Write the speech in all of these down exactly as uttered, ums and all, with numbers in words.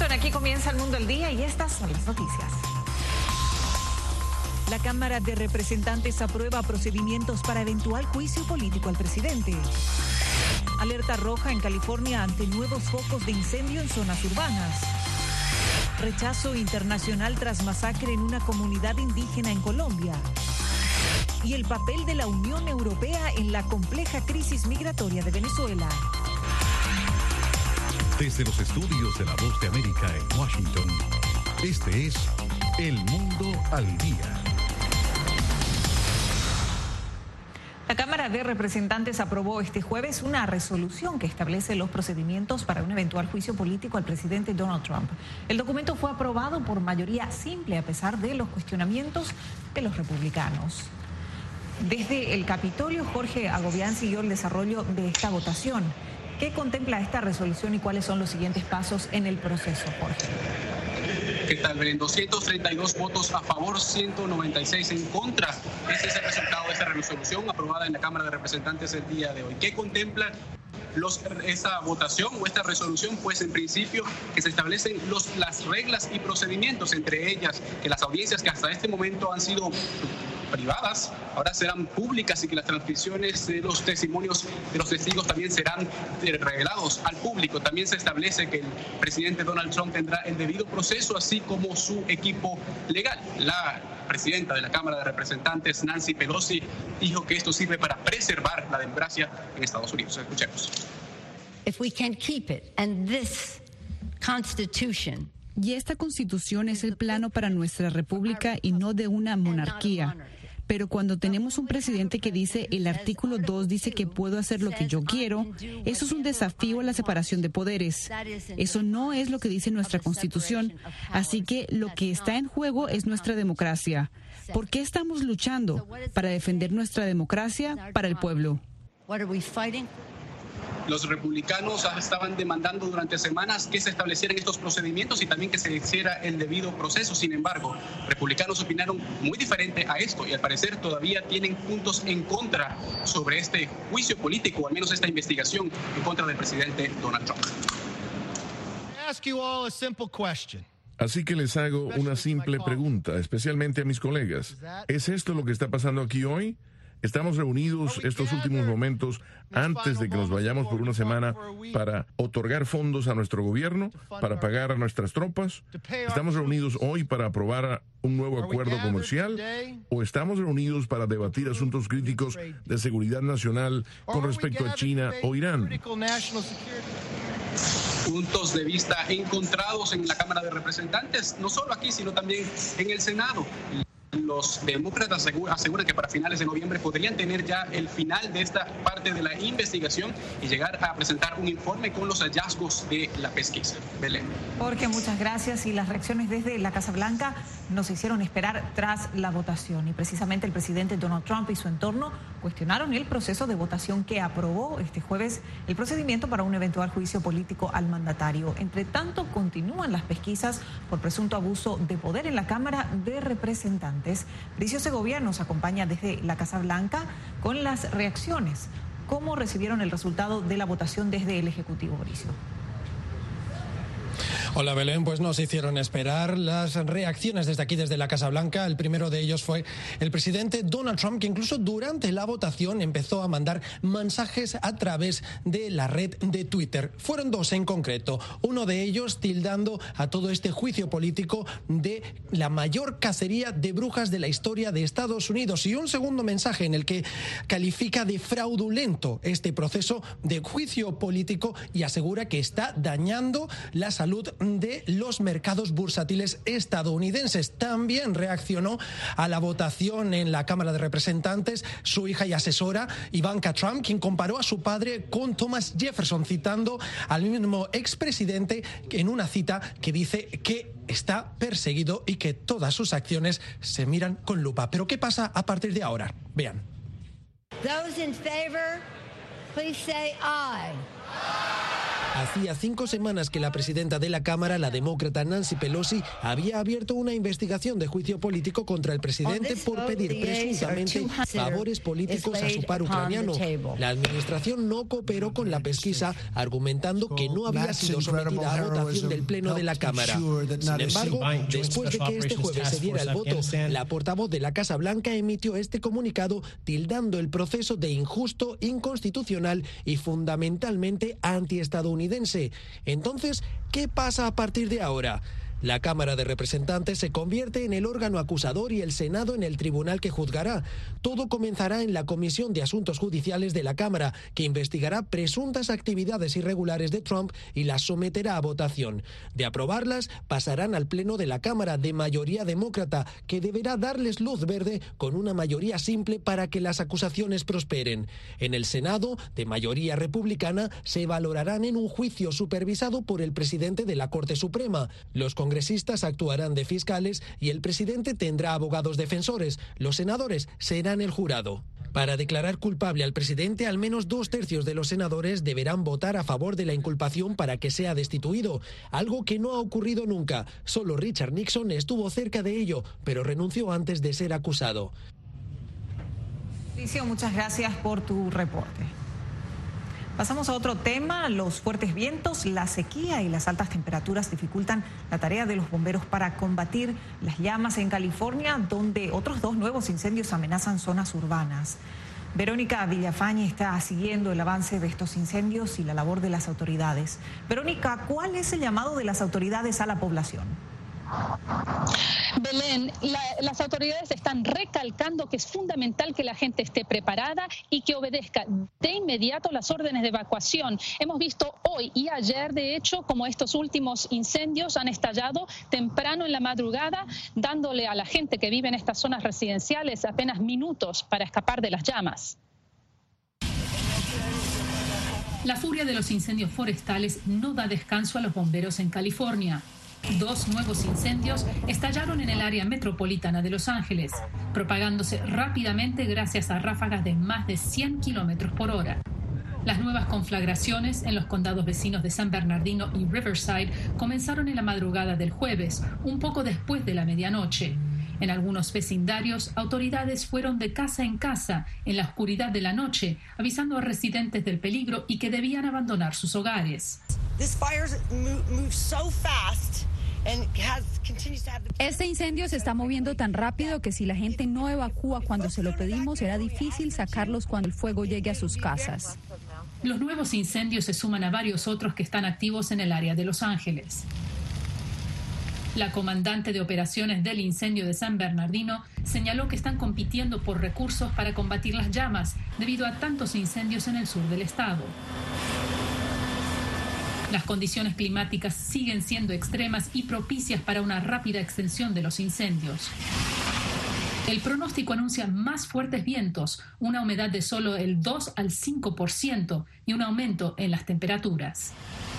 Bueno, aquí comienza El Mundo al Día y estas son las noticias. La Cámara de Representantes aprueba procedimientos para eventual juicio político al presidente. Alerta roja en California ante nuevos focos de incendio en zonas urbanas. Rechazo internacional tras masacre en una comunidad indígena en Colombia. Y el papel de la Unión Europea en la compleja crisis migratoria de Venezuela. Desde los estudios de La Voz de América en Washington, este es El Mundo al Día. La Cámara de Representantes aprobó este jueves una resolución que establece los procedimientos para un eventual juicio político al presidente Donald Trump. El documento fue aprobado por mayoría simple a pesar de los cuestionamientos de los republicanos. Desde el Capitolio, Jorge Agobián siguió el desarrollo de esta votación. ¿Qué contempla esta resolución y cuáles son los siguientes pasos en el proceso, Jorge? ¿Qué tal, Belén? doscientos treinta y dos votos a favor, ciento noventa y seis en contra. Este es el resultado de esta resolución aprobada en la Cámara de Representantes el día de hoy. ¿Qué contempla los, esta votación o esta resolución? Pues en principio que se establecen los, las reglas y procedimientos, entre ellas que las audiencias que hasta este momento han sido privadas ahora serán públicas y que las transcripciones de los testimonios de los testigos también serán revelados al público. También se establece que el presidente Donald Trump tendrá el debido proceso, así como su equipo legal. La presidenta de la Cámara de Representantes, Nancy Pelosi, dijo que esto sirve para preservar la democracia en Estados Unidos. Escuchemos. If we can keep it, and this Constitution. Y esta Constitución es el plano para nuestra república y no de una monarquía. Pero cuando tenemos un presidente que dice el artículo dos dice que puedo hacer lo que yo quiero, eso es un desafío a la separación de poderes. Eso no es lo que dice nuestra Constitución. Así que lo que está en juego es nuestra democracia. ¿Por qué estamos luchando? Para defender nuestra democracia, para el pueblo. Los republicanos estaban demandando durante semanas que se establecieran estos procedimientos y también que se hiciera el debido proceso. Sin embargo, republicanos opinaron muy diferente a esto y al parecer todavía tienen puntos en contra sobre este juicio político, o al menos esta investigación en contra del presidente Donald Trump. Así que les hago una simple pregunta, especialmente a mis colegas. ¿Es esto lo que está pasando aquí hoy? Estamos reunidos estos últimos momentos antes de que nos vayamos por una semana para otorgar fondos a nuestro gobierno, para pagar a nuestras tropas. ¿Estamos reunidos hoy para aprobar un nuevo acuerdo comercial? ¿O estamos reunidos para debatir asuntos críticos de seguridad nacional con respecto a China o Irán? Puntos de vista encontrados en la Cámara de Representantes, no solo aquí, sino también en el Senado. Los demócratas aseguran que para finales de noviembre podrían tener ya el final de esta parte de la investigación y llegar a presentar un informe con los hallazgos de la pesquisa. Belén. Jorge, muchas gracias. Y las reacciones desde la Casa Blanca nos hicieron esperar tras la votación. Y precisamente el presidente Donald Trump y su entorno cuestionaron el proceso de votación que aprobó este jueves el procedimiento para un eventual juicio político al mandatario. Entre tanto, continúan las pesquisas por presunto abuso de poder en la Cámara de Representantes. Bricio Segovia nos acompaña desde la Casa Blanca con las reacciones. ¿Cómo recibieron el resultado de la votación desde el Ejecutivo, Bricio? Hola Belén, pues nos hicieron esperar las reacciones desde aquí, desde la Casa Blanca. El primero de ellos fue el presidente Donald Trump, que incluso durante la votación empezó a mandar mensajes a través de la red de Twitter. Fueron dos en concreto, uno de ellos tildando a todo este juicio político de la mayor cacería de brujas de la historia de Estados Unidos, y un segundo mensaje en el que califica de fraudulento este proceso de juicio político y asegura que está dañando la salud de los mercados bursátiles estadounidenses. También reaccionó a la votación en la Cámara de Representantes su hija y asesora Ivanka Trump, quien comparó a su padre con Thomas Jefferson, citando al mismo expresidente en una cita que dice que está perseguido y que todas sus acciones se miran con lupa. Pero ¿qué pasa a partir de ahora? Vean. Those in favor, please say aye. Hacía cinco semanas que la presidenta de la Cámara, la demócrata Nancy Pelosi, había abierto una investigación de juicio político contra el presidente por pedir presuntamente favores políticos a su par ucraniano. La administración no cooperó con la pesquisa, argumentando que no había sido sometida a votación del Pleno de la Cámara. Sin embargo, después de que este jueves se diera el voto, la portavoz de la Casa Blanca emitió este comunicado tildando el proceso de injusto, inconstitucional y fundamentalmente antiestadounidense. Entonces, ¿qué pasa a partir de ahora? La Cámara de Representantes se convierte en el órgano acusador y el Senado en el tribunal que juzgará. Todo comenzará en la Comisión de Asuntos Judiciales de la Cámara, que investigará presuntas actividades irregulares de Trump y las someterá a votación. De aprobarlas, pasarán al Pleno de la Cámara de mayoría demócrata, que deberá darles luz verde con una mayoría simple para que las acusaciones prosperen. En el Senado, de mayoría republicana, se valorarán en un juicio supervisado por el presidente de la Corte Suprema. Los congresistas actuarán de fiscales y el presidente tendrá abogados defensores. Los senadores serán el jurado. Para declarar culpable al presidente, al menos dos tercios de los senadores deberán votar a favor de la inculpación para que sea destituido, algo que no ha ocurrido nunca. Solo Richard Nixon estuvo cerca de ello, pero renunció antes de ser acusado. Mauricio, muchas gracias por tu reporte. Pasamos a otro tema. Los fuertes vientos, la sequía y las altas temperaturas dificultan la tarea de los bomberos para combatir las llamas en California, donde otros dos nuevos incendios amenazan zonas urbanas. Verónica Villafañe está siguiendo el avance de estos incendios y la labor de las autoridades. Verónica, ¿cuál es el llamado de las autoridades a la población? Belén, la, las autoridades están recalcando que es fundamental que la gente esté preparada y que obedezca de inmediato las órdenes de evacuación. Hemos visto hoy y ayer, de hecho, como estos últimos incendios han estallado temprano en la madrugada, dándole a la gente que vive en estas zonas residenciales apenas minutos para escapar de las llamas. La furia de los incendios forestales no da descanso a los bomberos en California. Dos nuevos incendios estallaron en el área metropolitana de Los Ángeles, propagándose rápidamente gracias a ráfagas de más de cien kilómetros por hora. Las nuevas conflagraciones en los condados vecinos de San Bernardino y Riverside comenzaron en la madrugada del jueves, un poco después de la medianoche. En algunos vecindarios, autoridades fueron de casa en casa en la oscuridad de la noche, avisando a residentes del peligro y que debían abandonar sus hogares. Este incendio se está moviendo tan rápido que si la gente no evacúa cuando se lo pedimos, será difícil sacarlos cuando el fuego llegue a sus casas. Los nuevos incendios se suman a varios otros que están activos en el área de Los Ángeles. La comandante de operaciones del incendio de San Bernardino señaló que están compitiendo por recursos para combatir las llamas debido a tantos incendios en el sur del estado. Las condiciones climáticas siguen siendo extremas y propicias para una rápida extensión de los incendios. El pronóstico anuncia más fuertes vientos, una humedad de solo el dos al cinco por ciento y un aumento en las temperaturas.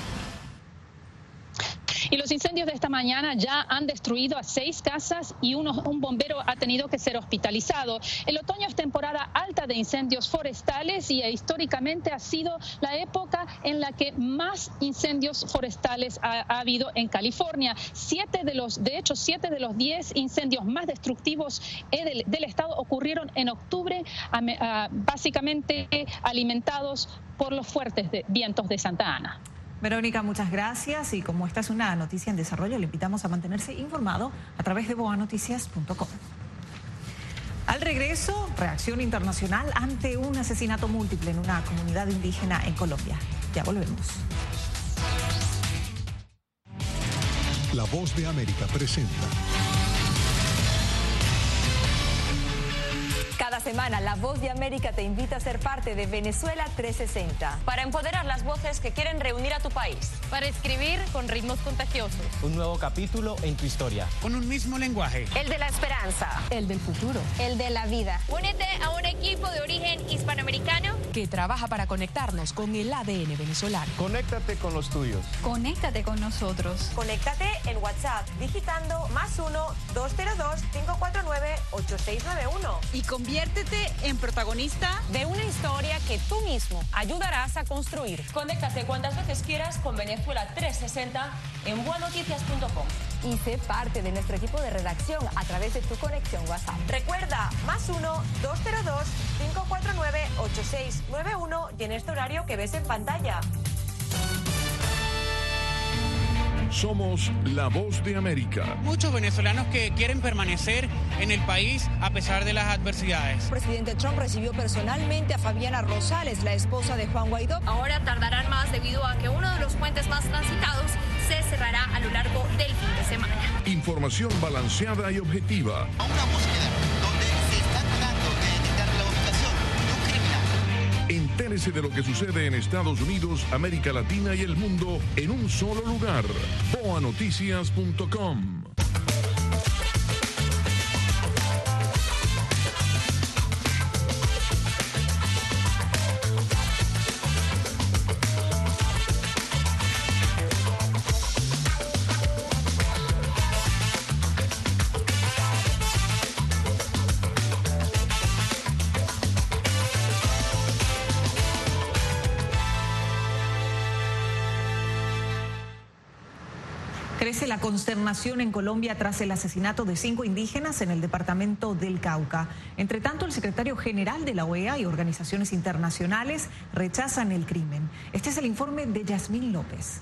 Y los incendios de esta mañana ya han destruido a seis casas y uno, un bombero ha tenido que ser hospitalizado. El otoño es temporada alta de incendios forestales y históricamente ha sido la época en la que más incendios forestales ha, ha habido en California. Siete de los, de hecho, siete de los diez incendios más destructivos del, del estado ocurrieron en octubre, a, a, básicamente alimentados por los fuertes de, vientos de Santa Ana. Verónica, muchas gracias, y como esta es una noticia en desarrollo, le invitamos a mantenerse informado a través de boa noticias punto com. Al regreso, reacción internacional ante un asesinato múltiple en una comunidad indígena en Colombia. Ya volvemos. La Voz de América presenta. Cada semana, La Voz de América te invita a ser parte de Venezuela trescientos sesenta. Para empoderar las voces que quieren reunir a tu país. Para escribir con ritmos contagiosos. Un nuevo capítulo en tu historia. Con un mismo lenguaje. El de la esperanza. El del futuro. El de la vida. Únete a un equipo de origen hispanoamericano que trabaja para conectarnos con el A D N venezolano. Conéctate con los tuyos. Conéctate con nosotros. Conéctate en WhatsApp digitando más uno, dos cero dos, cinco cuatro nueve, ocho seis nueve uno. Y convierte Conviértete en protagonista de una historia que tú mismo ayudarás a construir. Conéctate cuantas veces quieras con Venezuela trescientos sesenta en buenoticias punto com. Y sé parte de nuestro equipo de redacción a través de tu conexión WhatsApp. Recuerda, más uno, dos cero dos, cinco cuatro nueve, ocho seis nueve uno y en este horario que ves en pantalla. Somos la voz de América. Muchos venezolanos que quieren permanecer en el país a pesar de las adversidades. El presidente Trump recibió personalmente a Fabiana Rosales, la esposa de Juan Guaidó. Ahora tardarán más debido a que uno de los puentes más transitados se cerrará a lo largo del fin de semana. Información balanceada y objetiva. A una búsqueda donde se está tratando de detectar la ubicación de un criminal. Entérese de lo que sucede en Estados Unidos, América Latina y el mundo en un solo lugar. boa noticias punto com. Crece la consternación en Colombia tras el asesinato de cinco indígenas en el departamento del Cauca. Entre tanto, el secretario general de la O E A y organizaciones internacionales rechazan el crimen. Este es el informe de Yasmín López.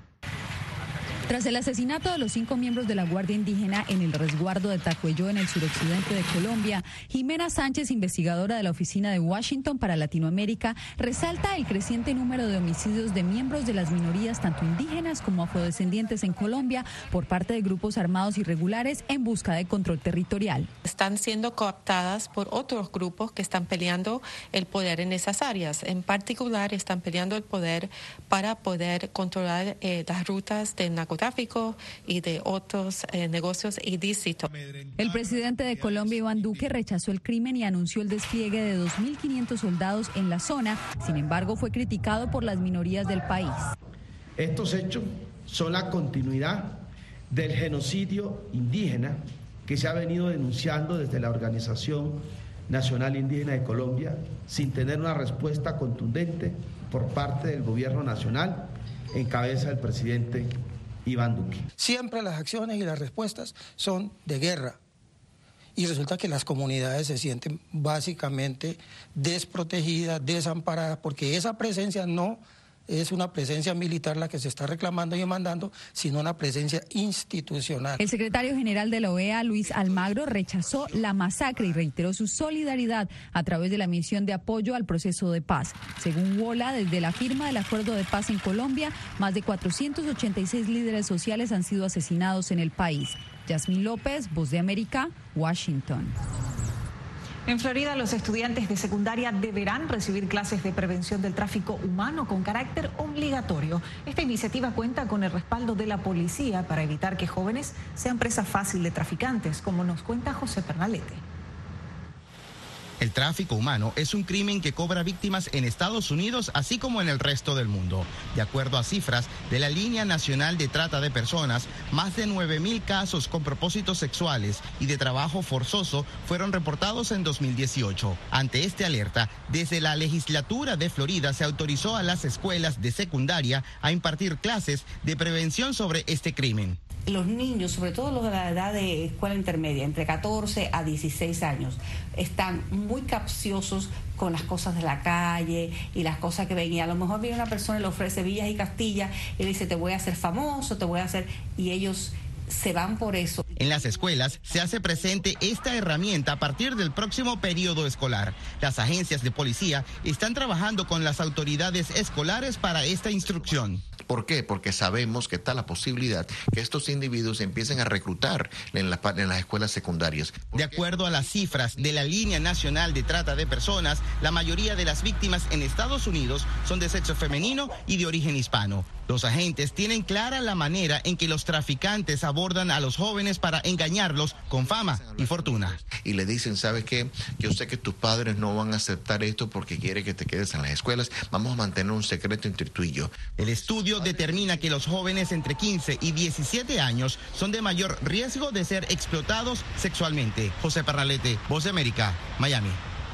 Tras el asesinato de los cinco miembros de la Guardia Indígena en el resguardo de Tacuelló en el suroccidente de Colombia, Jimena Sánchez, investigadora de la Oficina de Washington para Latinoamérica, resalta el creciente número de homicidios de miembros de las minorías, tanto indígenas como afrodescendientes en Colombia, por parte de grupos armados irregulares en busca de control territorial. Están siendo cooptadas por otros grupos que están peleando el poder en esas áreas. En particular, están peleando el poder para poder controlar eh, las rutas de narcotráfico y de otros eh, negocios ilícitos. El presidente de Colombia, Iván Duque, rechazó el crimen y anunció el despliegue de dos mil quinientos soldados en la zona. Sin embargo, fue criticado por las minorías del país. Estos hechos son la continuidad del genocidio indígena que se ha venido denunciando desde la Organización Nacional Indígena de Colombia, sin tener una respuesta contundente por parte del gobierno nacional en cabeza del presidente Iván Duque. Siempre las acciones y las respuestas son de guerra y resulta que las comunidades se sienten básicamente desprotegidas, desamparadas, porque esa presencia no es una presencia militar la que se está reclamando y demandando, sino una presencia institucional. El secretario general de la O E A, Luis Almagro, rechazó la masacre y reiteró su solidaridad a través de la misión de apoyo al proceso de paz. Según WOLA, desde la firma del acuerdo de paz en Colombia, más de cuatrocientos ochenta y seis líderes sociales han sido asesinados en el país. Yasmín López, Voz de América, Washington. En Florida, los estudiantes de secundaria deberán recibir clases de prevención del tráfico humano con carácter obligatorio. Esta iniciativa cuenta con el respaldo de la policía para evitar que jóvenes sean presa fácil de traficantes, como nos cuenta José Pernalete. El tráfico humano es un crimen que cobra víctimas en Estados Unidos, así como en el resto del mundo. De acuerdo a cifras de la Línea Nacional de Trata de Personas, más de nueve mil casos con propósitos sexuales y de trabajo forzoso fueron reportados en dos mil dieciocho. Ante esta alerta, desde la legislatura de Florida se autorizó a las escuelas de secundaria a impartir clases de prevención sobre este crimen. Los niños, sobre todo los de la edad de escuela intermedia, entre catorce a dieciséis años, están muy capciosos con las cosas de la calle y las cosas que ven. Y a lo mejor viene una persona y le ofrece villas y castillas y le dice, te voy a hacer famoso, te voy a hacer... Y ellos se van por eso. En las escuelas se hace presente esta herramienta a partir del próximo periodo escolar. Las agencias de policía están trabajando con las autoridades escolares para esta instrucción. ¿Por qué? Porque sabemos que está la posibilidad que estos individuos empiecen a reclutar en, la, en las escuelas secundarias. De acuerdo a las cifras de la Línea Nacional de Trata de Personas, la mayoría de las víctimas en Estados Unidos son de sexo femenino y de origen hispano. Los agentes tienen clara la manera en que los traficantes abordan a los jóvenes para engañarlos con fama y fortuna. Y le dicen, ¿sabes qué? Yo sé que tus padres no van a aceptar esto porque quiere que te quedes en las escuelas. Vamos a mantener un secreto entre tú y yo. El estudio determina que los jóvenes entre quince y diecisiete años son de mayor riesgo de ser explotados sexualmente. José Pernalete, Voz de América, Miami.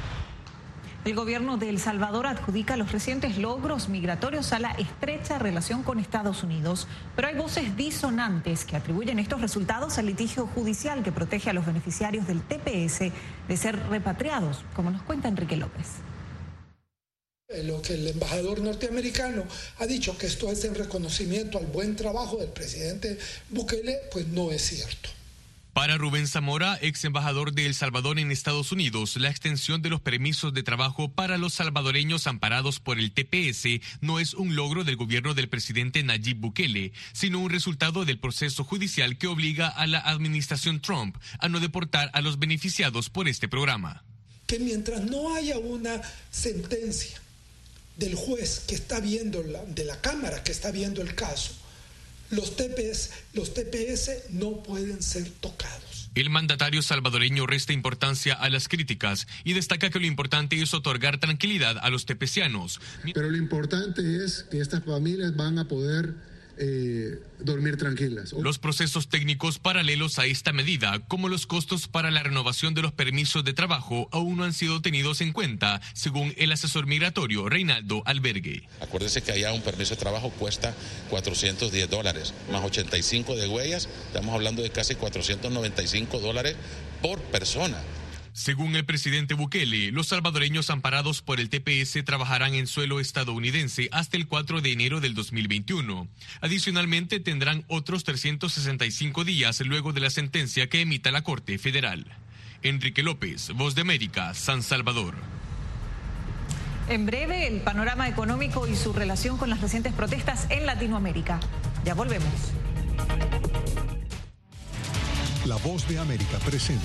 El gobierno de El Salvador adjudica los recientes logros migratorios a la estrecha relación con Estados Unidos, pero hay voces disonantes que atribuyen estos resultados al litigio judicial que protege a los beneficiarios del T P S de ser repatriados, como nos cuenta Enrique López. Lo que el embajador norteamericano ha dicho, que esto es en reconocimiento al buen trabajo del presidente Bukele, pues no es cierto. Para Rubén Zamora, ex embajador de El Salvador en Estados Unidos, la extensión de los permisos de trabajo para los salvadoreños amparados por el T P S no es un logro del gobierno del presidente Nayib Bukele, sino un resultado del proceso judicial que obliga a la administración Trump a no deportar a los beneficiados por este programa. Que mientras no haya una sentencia del juez que está viendo, la, de la Cámara que está viendo el caso, Los T P S, los T P S no pueden ser tocados. El mandatario salvadoreño resta importancia a las críticas y destaca que lo importante es otorgar tranquilidad a los tepecianos. Pero lo importante es que estas familias van a poder eh, dormir tranquilas. Los procesos técnicos paralelos a esta medida, como los costos para la renovación de los permisos de trabajo, aún no han sido tenidos en cuenta, según el asesor migratorio Reinaldo Albergue. Acuérdese que allá un permiso de trabajo cuesta cuatrocientos diez dólares, más ochenta y cinco de huellas, estamos hablando de casi cuatrocientos noventa y cinco dólares por persona. Según el presidente Bukele, los salvadoreños amparados por el T P S trabajarán en suelo estadounidense hasta el cuatro de enero del dos mil veintiuno. Adicionalmente, tendrán otros trescientos sesenta y cinco días luego de la sentencia que emita la Corte Federal. Enrique López, Voz de América, San Salvador. En breve, el panorama económico y su relación con las recientes protestas en Latinoamérica. Ya volvemos. La Voz de América presenta.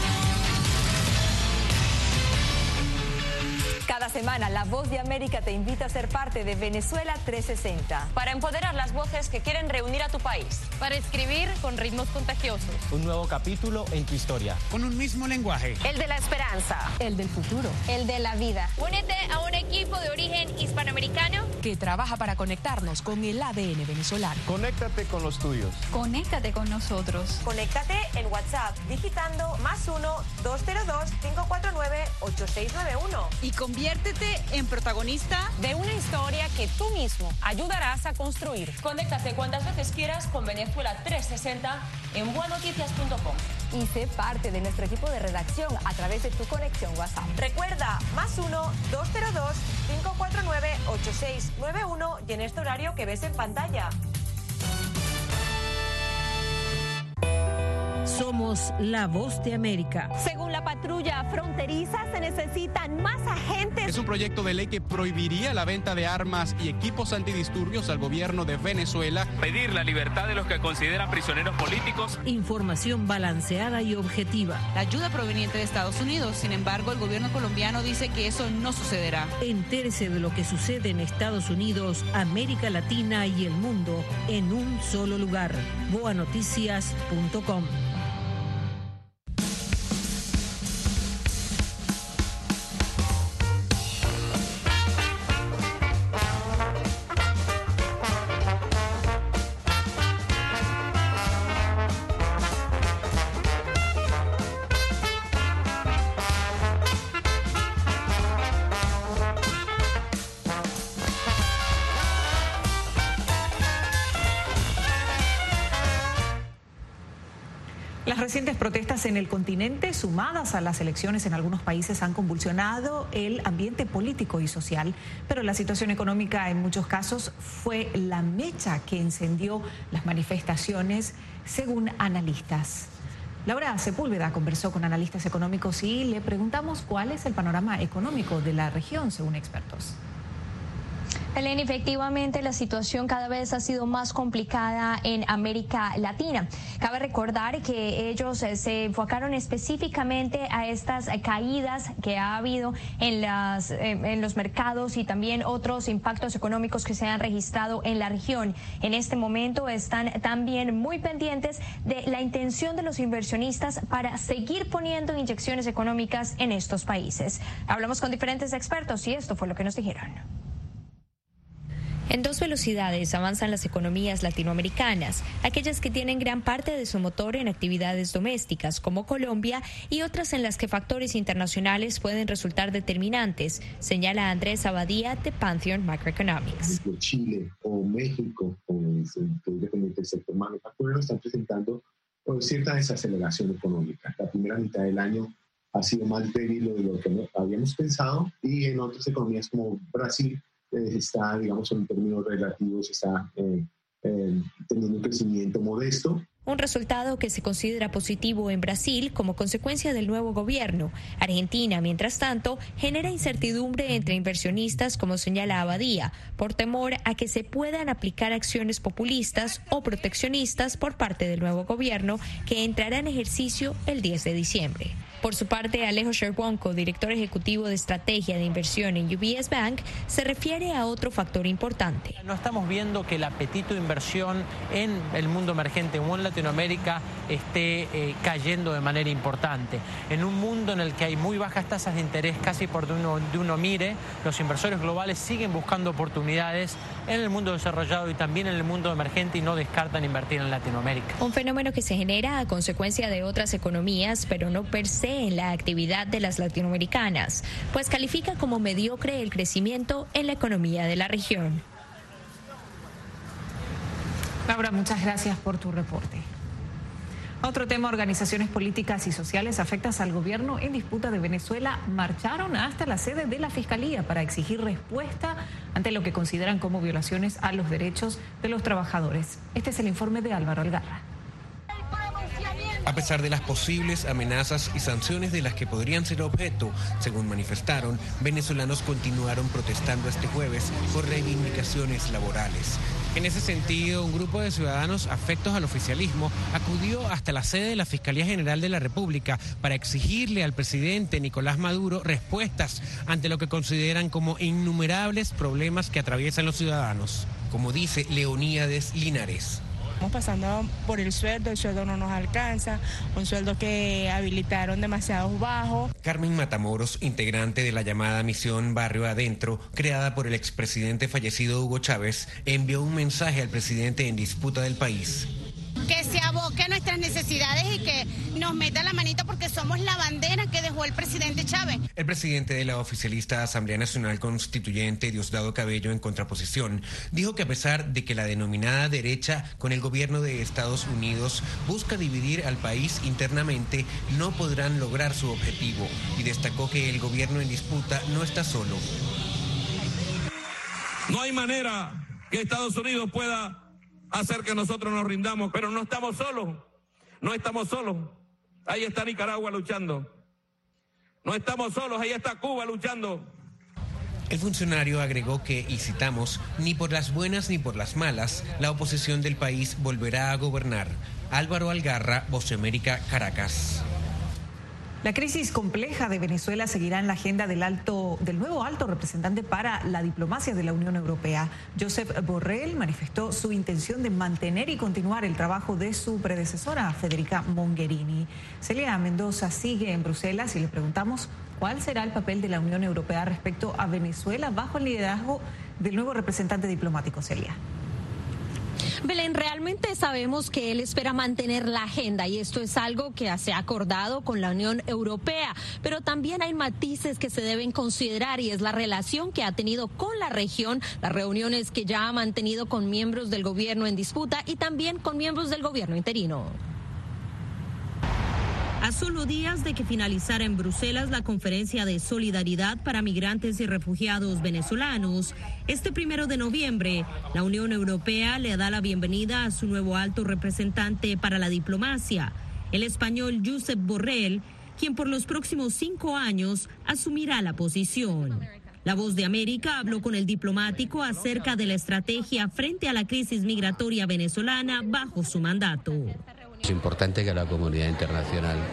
Cada semana, La Voz de América te invita a ser parte de Venezuela trescientos sesenta. Para empoderar las voces que quieren reunir a tu país. Para escribir con ritmos contagiosos. Un nuevo capítulo en tu historia. Con un mismo lenguaje. El de la esperanza. El del futuro. El de la vida. Únete a un equipo de origen hispanoamericano que trabaja para conectarnos con el A D N venezolano. Conéctate con los tuyos. Conéctate con nosotros. Conéctate en WhatsApp digitando más uno dos cero dos cinco cuatro nueve ocho seis nueve uno. Y conviértete en protagonista de una historia que tú mismo ayudarás a construir. Conéctate cuantas veces quieras con Venezuela trescientos sesenta en buenoticias punto com. Y sé parte de nuestro equipo de redacción a través de tu conexión WhatsApp. Recuerda, más uno dos cero dos cinco cuatro nueve ocho seis nueve uno y en este horario que ves en pantalla. Somos la Voz de América. Según la patrulla fronteriza, se necesitan más agentes. Es un proyecto de ley que prohibiría la venta de armas y equipos antidisturbios al gobierno de Venezuela. Pedir la libertad de los que consideran prisioneros políticos. Información balanceada y objetiva. La ayuda proveniente de Estados Unidos. Sin embargo, el gobierno colombiano dice que eso no sucederá. Entérese de lo que sucede en Estados Unidos, América Latina y el mundo en un solo lugar. boa noticias punto com. Las recientes protestas en el continente, sumadas a las elecciones en algunos países, han convulsionado el ambiente político y social, pero la situación económica en muchos casos fue la mecha que encendió las manifestaciones, según analistas. Laura Sepúlveda conversó con analistas económicos y le preguntamos cuál es el panorama económico de la región, según expertos. Elena, efectivamente la situación cada vez ha sido más complicada en América Latina. Cabe recordar que ellos eh, se enfocaron específicamente a estas eh, caídas que ha habido en, las, eh, en los mercados y también otros impactos económicos que se han registrado en la región. En este momento están también muy pendientes de la intención de los inversionistas para seguir poniendo inyecciones económicas en estos países. Hablamos con diferentes expertos y esto fue lo que nos dijeron. En dos velocidades avanzan las economías latinoamericanas, aquellas que tienen gran parte de su motor en actividades domésticas, como Colombia, y otras en las que factores internacionales pueden resultar determinantes, señala Andrés Abadía de Pantheon Macroeconomics. Chile o México, o dependiente del sector manufacturero, están presentando cierta desaceleración económica. La primera mitad del año ha sido más débil de lo que habíamos pensado, y en otras economías como Brasil, está, digamos, en términos relativos, está eh, eh, teniendo un crecimiento modesto. Un resultado que se considera positivo en Brasil como consecuencia del nuevo gobierno. Argentina, mientras tanto, genera incertidumbre entre inversionistas, como señala Abadía, por temor a que se puedan aplicar acciones populistas o proteccionistas por parte del nuevo gobierno, que entrará en ejercicio el diez de diciembre. Por su parte, Alejo Sherwonko, director ejecutivo de estrategia de inversión en U B S Bank, se refiere a otro factor importante. No estamos viendo que el apetito de inversión en el mundo emergente o en Latinoamérica esté eh, cayendo de manera importante. En un mundo en el que hay muy bajas tasas de interés, casi por donde uno, de uno mire, los inversores globales siguen buscando oportunidades en el mundo desarrollado y también en el mundo emergente, y no descartan invertir en Latinoamérica. Un fenómeno que se genera a consecuencia de otras economías, pero no per se en la actividad de las latinoamericanas, pues califica como mediocre el crecimiento en la economía de la región. Laura, muchas gracias por tu reporte. Otro tema: organizaciones políticas y sociales afectadas al gobierno en disputa de Venezuela marcharon hasta la sede de la Fiscalía para exigir respuesta ante lo que consideran como violaciones a los derechos de los trabajadores. Este es el informe de Álvaro Algarra. A pesar de las posibles amenazas y sanciones de las que podrían ser objeto, según manifestaron, venezolanos continuaron protestando este jueves por reivindicaciones laborales. En ese sentido, un grupo de ciudadanos afectos al oficialismo acudió hasta la sede de la Fiscalía General de la República para exigirle al presidente Nicolás Maduro respuestas ante lo que consideran como innumerables problemas que atraviesan los ciudadanos, como dice Leoníades Linares. Estamos pasando por el sueldo, el sueldo no nos alcanza, un sueldo que habilitaron demasiado bajo. Carmen Matamoros, integrante de la llamada Misión Barrio Adentro, creada por el expresidente fallecido Hugo Chávez, envió un mensaje al presidente en disputa del país. Que se aboque a nuestras necesidades y que nos meta la manito, porque somos la bandera que dejó el presidente Chávez. El presidente de la oficialista Asamblea Nacional Constituyente, Diosdado Cabello, en contraposición, dijo que a pesar de que la denominada derecha con el gobierno de Estados Unidos busca dividir al país internamente, no podrán lograr su objetivo, y destacó que el gobierno en disputa no está solo. No hay manera que Estados Unidos pueda hacer que nosotros nos rindamos, pero no estamos solos, no estamos solos. Ahí está Nicaragua luchando. No estamos solos, ahí está Cuba luchando. El funcionario agregó que, y citamos, ni por las buenas ni por las malas, la oposición del país volverá a gobernar. Álvaro Algarra, Voz de América, Caracas. La crisis compleja de Venezuela seguirá en la agenda del, alto, del nuevo alto representante para la diplomacia de la Unión Europea. Josep Borrell manifestó su intención de mantener y continuar el trabajo de su predecesora, Federica Mogherini. Celia Mendoza sigue en Bruselas y le preguntamos cuál será el papel de la Unión Europea respecto a Venezuela bajo el liderazgo del nuevo representante diplomático. Celia. Belén, realmente sabemos que él espera mantener la agenda, y esto es algo que se ha acordado con la Unión Europea, pero también hay matices que se deben considerar, y es la relación que ha tenido con la región, las reuniones que ya ha mantenido con miembros del gobierno en disputa y también con miembros del gobierno interino. A solo días de que finalizara en Bruselas la conferencia de solidaridad para migrantes y refugiados venezolanos, este primero de noviembre, la Unión Europea le da la bienvenida a su nuevo alto representante para la diplomacia, el español Josep Borrell, quien por los próximos cinco años asumirá la posición. La Voz de América habló con el diplomático acerca de la estrategia frente a la crisis migratoria venezolana bajo su mandato. Es importante que la comunidad internacional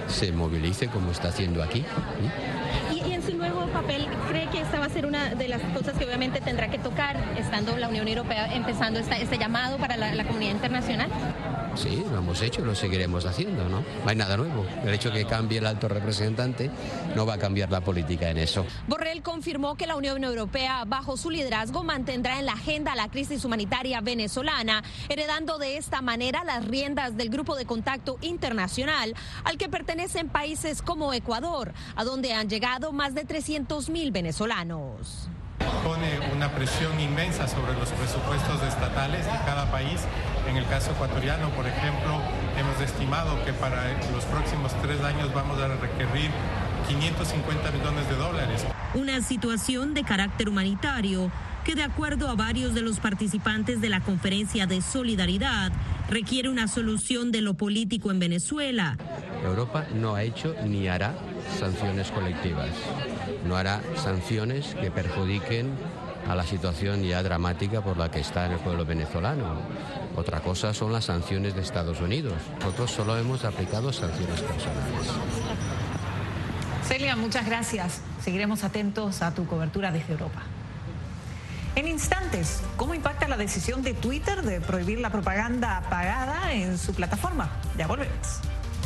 se movilice como está haciendo aquí. ¿Y, y en su nuevo papel, cree que esta va a ser una de las cosas que obviamente tendrá que tocar, estando la Unión Europea empezando esta, este llamado para la, la comunidad internacional? Sí, lo hemos hecho y lo seguiremos haciendo, ¿no? No hay nada nuevo. El hecho de que cambie el alto representante no va a cambiar la política en eso. Borrell confirmó que la Unión Europea, bajo su liderazgo, mantendrá en la agenda la crisis humanitaria venezolana, heredando de esta manera las riendas del Grupo de Contacto Internacional, al que pertenecen países como Ecuador, a donde han llegado más de trescientos mil venezolanos. Pone una presión inmensa sobre los presupuestos estatales de cada país. En el caso ecuatoriano, por ejemplo, hemos estimado que para los próximos tres años vamos a requerir quinientos cincuenta millones de dólares. Una situación de carácter humanitario que, de acuerdo a varios de los participantes de la conferencia de solidaridad, requiere una solución de lo político en Venezuela. Europa no ha hecho ni hará sanciones colectivas. No hará sanciones que perjudiquen a la situación ya dramática por la que está el pueblo venezolano. Otra cosa son las sanciones de Estados Unidos. Nosotros solo hemos aplicado sanciones personales. Celia, muchas gracias. Seguiremos atentos a tu cobertura desde Europa. En instantes, ¿cómo impacta la decisión de Twitter de prohibir la propaganda pagada en su plataforma? Ya volvemos.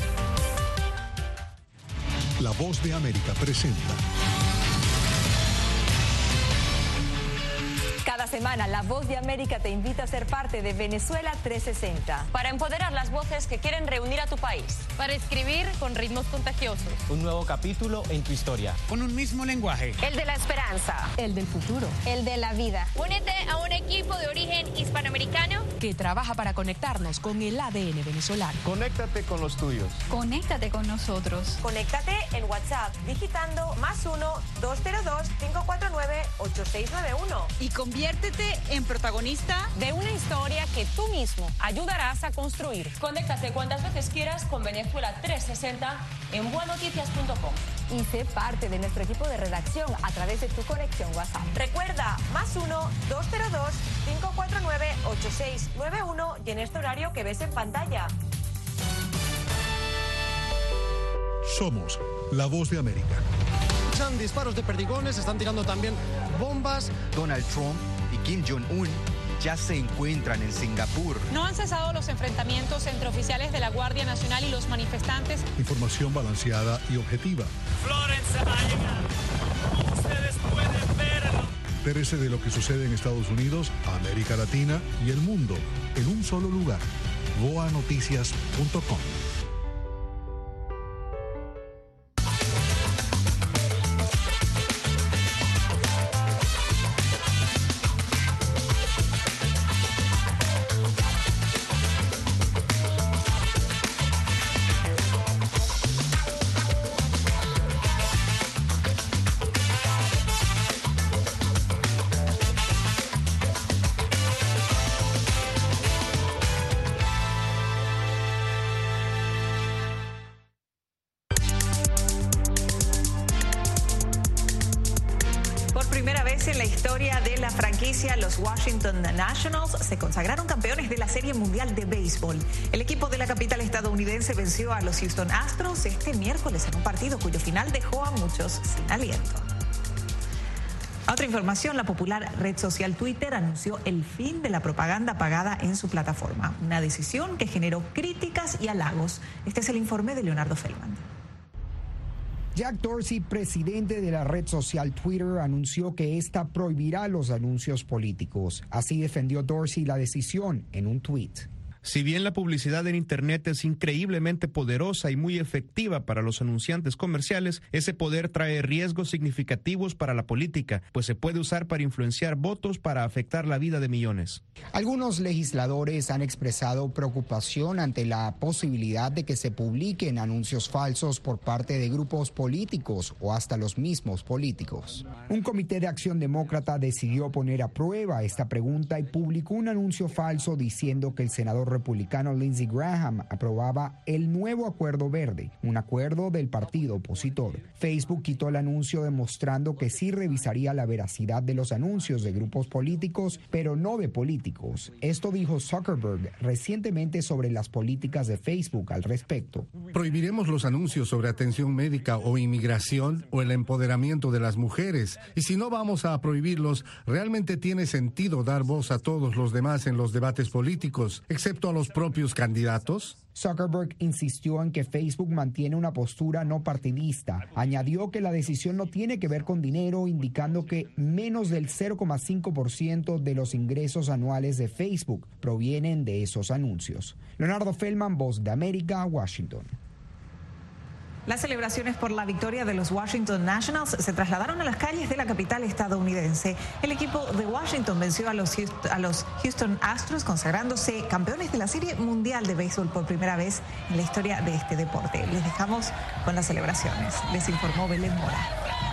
La Voz de América presenta. Cada semana, La Voz de América te invita a ser parte de Venezuela trescientos sesenta. Para empoderar las voces que quieren reunir a tu país. Para escribir con ritmos contagiosos. Un nuevo capítulo en tu historia. Con un mismo lenguaje. El de la esperanza. El del futuro. El de la vida. Únete a un equipo de origen hispanoamericano que trabaja para conectarnos con el A D N venezolano. Conéctate con los tuyos. Conéctate con nosotros. Conéctate en WhatsApp digitando más uno dos cero dos cinco cuatro nueve ocho seis nueve uno. Y conviértete en protagonista de una historia que tú mismo ayudarás a construir. Conéctate cuantas veces quieras con Venezuela trescientos sesenta en bua noticias punto com. Y sé parte de nuestro equipo de redacción a través de tu conexión WhatsApp. Recuerda, más uno dos cero dos cinco cuatro nueve ocho seis nueve uno y en este horario que ves en pantalla. Somos La Voz de América. Escuchan disparos de perdigones, están tirando también bombas. Donald Trump y Kim Jong-un ya se encuentran en Singapur. No han cesado los enfrentamientos entre oficiales de la Guardia Nacional y los manifestantes. Información balanceada y objetiva. Florence va a llegar. Ustedes pueden verlo. Entérese de lo que sucede en Estados Unidos, América Latina y el mundo en un solo lugar. boa noticias punto com. En la historia de la franquicia, los Washington Nationals se consagraron campeones de la Serie Mundial de Béisbol. El equipo de la capital estadounidense venció a los Houston Astros este miércoles en un partido cuyo final dejó a muchos sin aliento. A otra información, la popular red social Twitter anunció el fin de la propaganda pagada en su plataforma, una decisión que generó críticas y halagos. Este es el informe de Leonardo Feldman. Jack Dorsey, presidente de la red social Twitter, anunció que esta prohibirá los anuncios políticos. Así defendió Dorsey la decisión en un tuit. Si bien la publicidad en Internet es increíblemente poderosa y muy efectiva para los anunciantes comerciales, ese poder trae riesgos significativos para la política, pues se puede usar para influenciar votos para afectar la vida de millones. Algunos legisladores han expresado preocupación ante la posibilidad de que se publiquen anuncios falsos por parte de grupos políticos o hasta los mismos políticos. Un comité de acción demócrata decidió poner a prueba esta pregunta y publicó un anuncio falso diciendo que el senador republicano Lindsey Graham aprobaba el nuevo Acuerdo Verde, un acuerdo del partido opositor. Facebook quitó el anuncio demostrando que sí revisaría la veracidad de los anuncios de grupos políticos, pero no de políticos. Esto dijo Zuckerberg recientemente sobre las políticas de Facebook al respecto. Prohibiremos los anuncios sobre atención médica o inmigración o el empoderamiento de las mujeres. Y si no vamos a prohibirlos, ¿realmente tiene sentido dar voz a todos los demás en los debates políticos, excepto a los propios candidatos? Zuckerberg insistió en que Facebook mantiene una postura no partidista. Añadió que la decisión no tiene que ver con dinero, indicando que menos del cero coma cinco por ciento de los ingresos anuales de Facebook provienen de esos anuncios. Leonardo Feldman, Voz de América, Washington. Las celebraciones por la victoria de los Washington Nationals se trasladaron a las calles de la capital estadounidense. El equipo de Washington venció a los Houston, a los Houston Astros, consagrándose campeones de la Serie Mundial de Béisbol por primera vez en la historia de este deporte. Les dejamos con las celebraciones. Les informó Belén Mora.